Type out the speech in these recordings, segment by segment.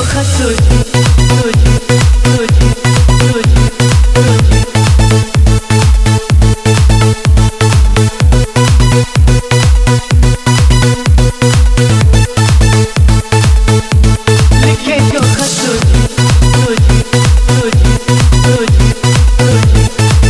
खत तुझे तुझे तुझे तुझे तुझे लिखे जो खत तुझे तुझे तुझे तुझे तुझे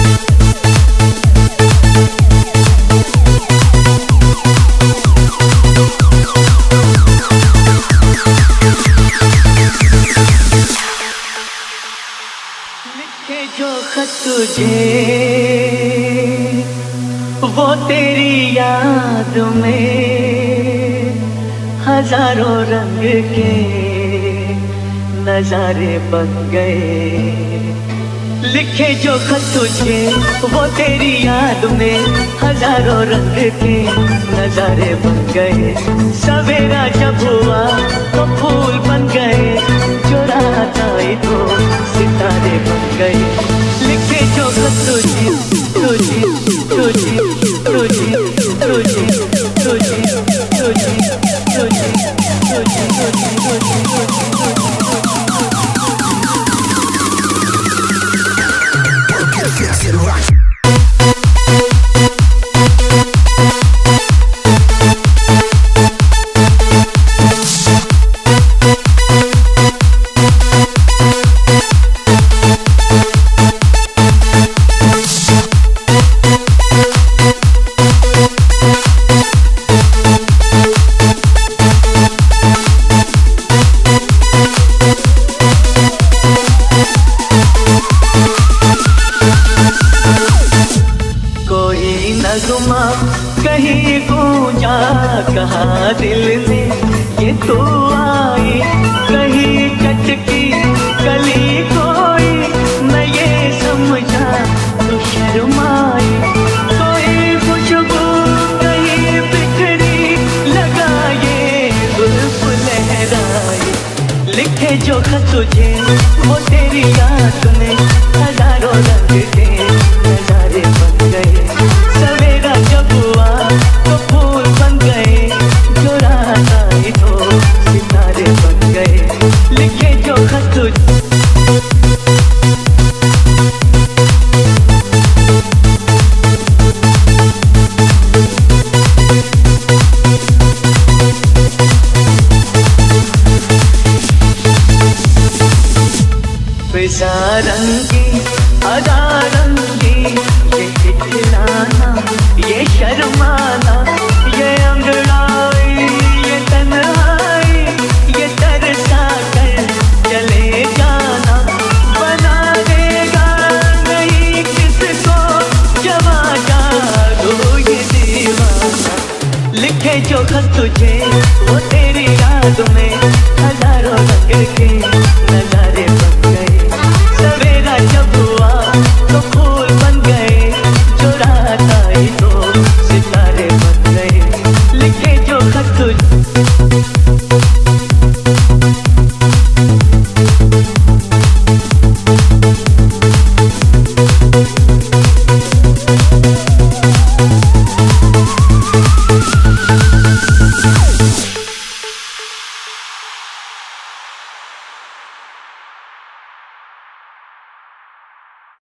लिखे जो खत तुझे वो तेरी याद में हजारों रंग के नजारे बन गए। लिखे जो खत तुझे वो तेरी याद में हजारों रंग के नजारे बन गए। सवेरा जब हुआ तो फूल बन गए, जो रात आई तो सितारे बन गए। लिखे जो खत तुझे तुझे तुझे तुझे तुझे तुझे तुझे तुझे तुझे कहीं गूंजा कहा दिल में ये तो आई, कहीं चटकी कली कोई मैं ये समझा तो शर्माई। कोई खुशबू कहीं बिखरी लगा ये जुल्फ लहराई। लिखे जो खत तुझे वो तेरी याद में हजारों रंग के नजारे बन गए। सवेरा जब हुआ तो फूल बन गए, जो रात आई तो सितारे बन गए। लिखे जो खत तुझे फिजा रंगी अदा रंगी, ये दिखलाना ये शर्माना ये अंगड़ाई ये तन्हाई ये तरसा कर चले जाना। बना देगा नहीं किसको जवा जादू ये दीवाना। लिखे जो खत तुझे वो तेरी याद में हजारों रंग के नजारे